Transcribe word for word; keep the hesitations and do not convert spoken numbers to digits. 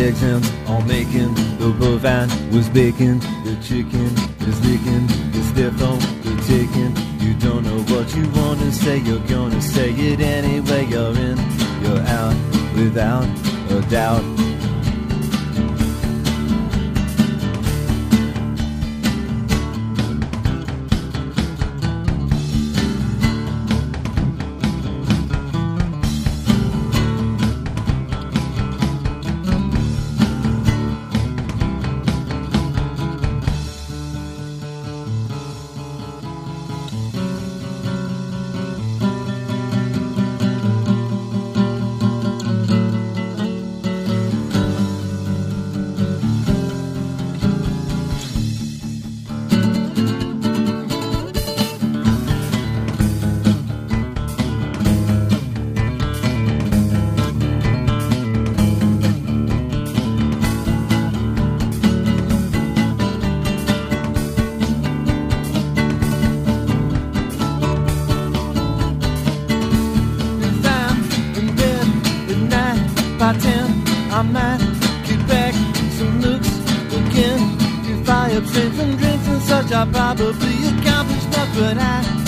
eggs and all making. The bovine was baking. The chicken is licking. The stiff on the taking. You don't know what you want to say. You're gonna say it anyway. You're in, you're out, without a doubt. By ten, I might get back some looks again. If I abstain from drinks and such, I'll probably accomplish much, but I